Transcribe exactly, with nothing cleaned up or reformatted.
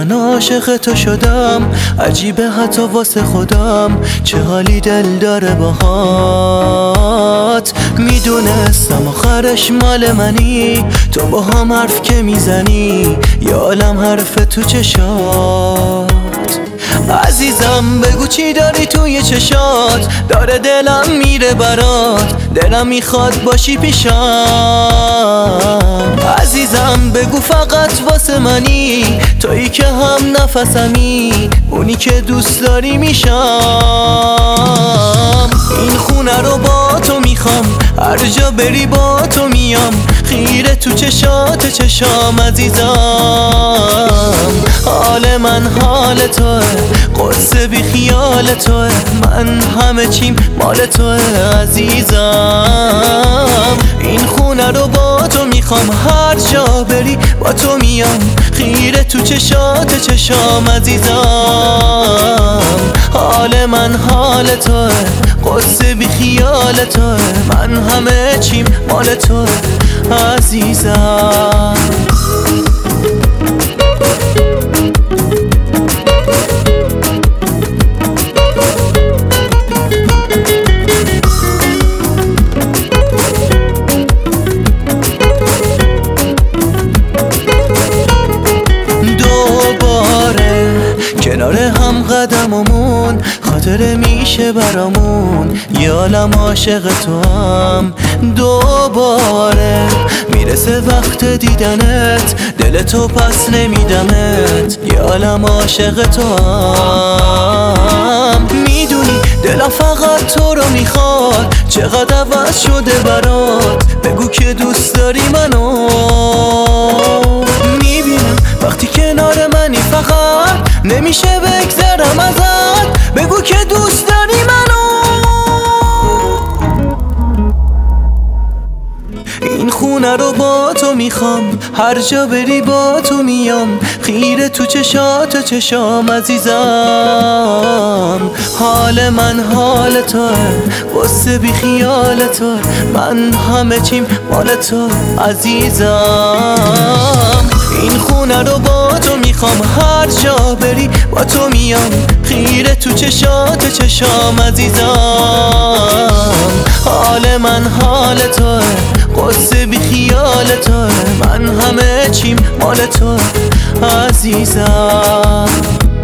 من عاشق تو شدم، عجیبه حتی واسه خودم چه حالی دل داره باهات. میدونستم آخرش مال منی، تو با هم حرف که میزنی یه عالم حرف تو چشات. عزیزم بگو چی داری توی چشات، داره دلم میره برات، دلم میخواد باشی پیشم. عزیزم بگو فقط واسه منی، تویی که هم نفسمی، اونی که دوست داری میشم. این خونه رو با تو میخوام، هر جا بری با تو میام، خیره تو چشات چشام. عزیزم حال من حال توه، قصه بی خیال توه، من همه چیم مال توه. عزیزم این خونه رو با تو میخوام، هر جا بری با تو میام، خیره تو چشات چشام. عزیزم حال من حال توه، قصه بی خیال توه، من همه چیم مال توه. عزیزم کنار هم قدممون خاطره میشه برامون، یه عالم عاشق تو هم. دوباره میرسه وقت دیدنت، دل تو پس نمیدمت، یه عالم عاشق تو هم. میدونی دلم فقط تو رو میخواد، چقدر عوض شده برات، بگو که دوست داری منو. میبینم وقتی کنار منی فقط نمیشه بگذرم ازت، بگو که دوست داری منو. این خونه رو با تو میخوام، هر جا بری با تو میام، خیره تو چشات چشام. عزیزم حال من حال توه، قصه بی خیال توه، من همه چیم مال تو. عزیزم این خونه رو با تو میخوام، هر جا بری با تو میام، خیره تو چشات چشام. عزیزم حال من حال توه، قصه بی خیال توه، من همه چیم مال تو. عزیزم